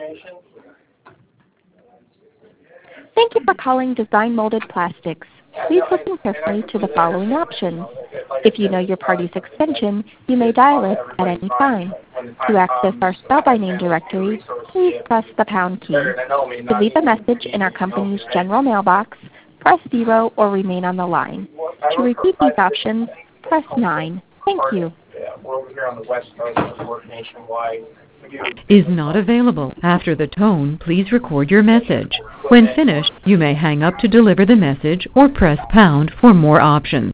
Thank you for calling Design Molded Plastics. Please listen carefully to the following options. If you know your party's extension, you may dial it at any time. To access our spell by name directory, please press the pound key. To leave a message in our company's general mailbox, press 0 or remain on the line. To repeat these options, press 9. Thank you. We're over here on the West Coast, we work nationwide. Is not available. After the tone, please record your message. When finished, you may hang up to deliver the message or press pound for more options.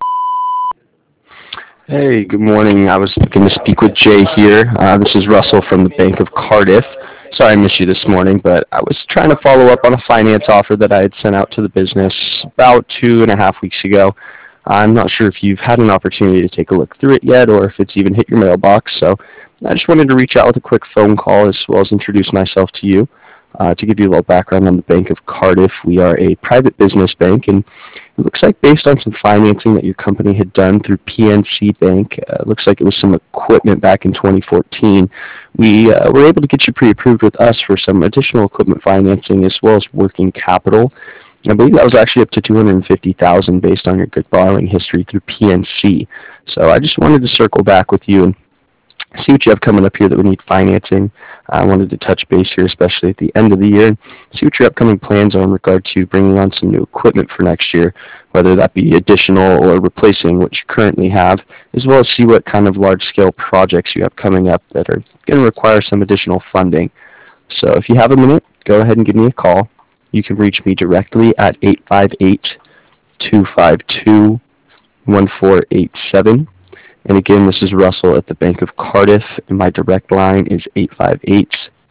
Hey, good morning. I was looking to speak with Jay here. This is Russell from the Bank of Cardiff. Sorry I missed you this morning, but I was trying to follow up on a finance offer that I had sent out to the business about 2.5 weeks ago. I'm not sure if you've had an opportunity to take a look through it yet or if it's even hit your mailbox, so I just wanted to reach out with a quick phone call as well as introduce myself to you. To give you a little background on the Bank of Cardiff, we are a private business bank, and it looks like based on some financing that your company had done through PNC Bank, it looks like it was some equipment back in 2014, we were able to get you pre-approved with us for some additional equipment financing as well as working capital. I believe that was actually up to $250,000 based on your good borrowing history through PNC. So I just wanted to circle back with you and see what you have coming up here that would need financing. I wanted to touch base here, especially at the end of the year, and see what your upcoming plans are in regard to bringing on some new equipment for next year, whether that be additional or replacing what you currently have, as well as see what kind of large-scale projects you have coming up that are going to require some additional funding. So if you have a minute, go ahead and give me a call. You can reach me directly at 858-252-1487. And again, this is Russell at the Bank of Cardiff, and my direct line is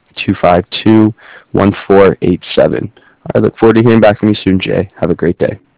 858-252-1487. I look forward to hearing back from you soon, Jay. Have a great day.